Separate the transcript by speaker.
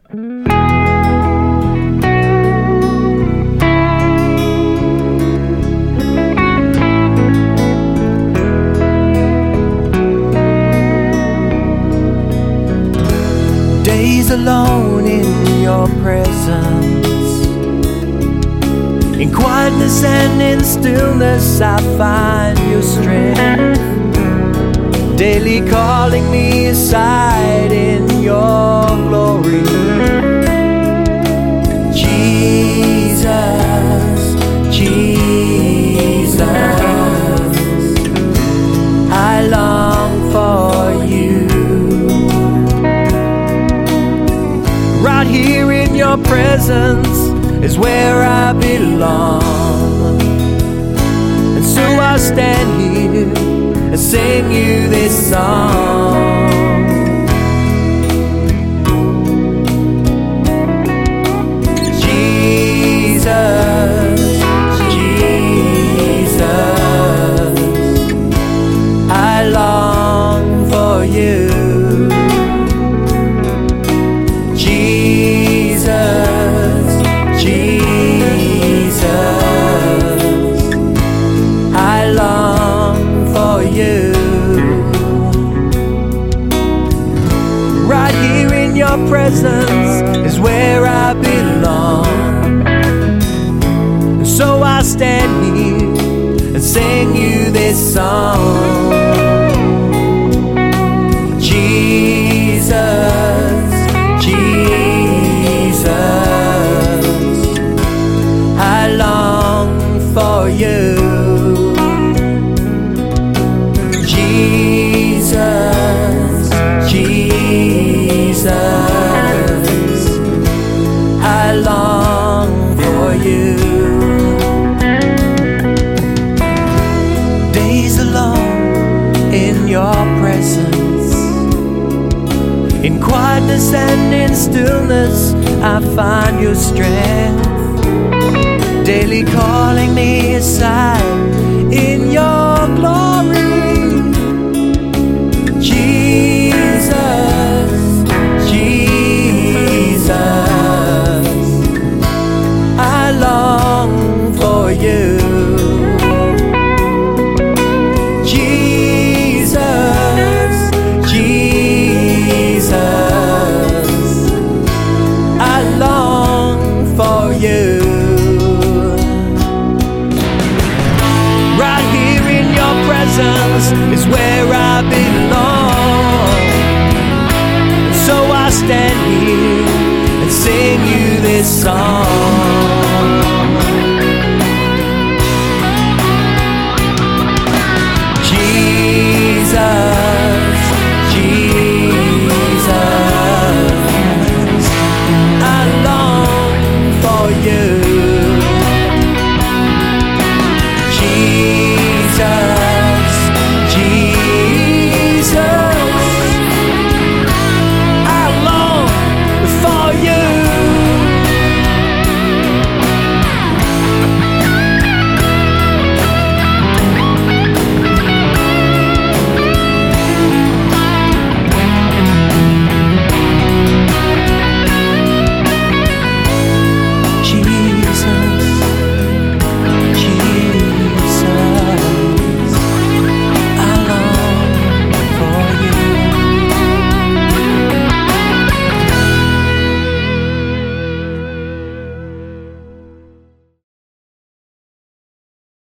Speaker 1: Days alone in your presence, in quietness and in stillness I find your strength, daily calling me aside in your glory. Jesus, Jesus, I long for you. Right here in your presence is where I belong. And so I stand here and sing you this song. Jesus, Jesus, I long for you. Right here in your presence is where I belong. And so I stand here and sing you this song. Jesus, Jesus, I long for you. Jesus, Jesus, I long for you. Days alone in your presence, in quietness and in stillness I find your strength, daily calling me aside in your glory. Jesus, Jesus, I long for you. Jesus, Jesus, I long for you. Right here in your presence is where I belong. So I stand here and sing you this song.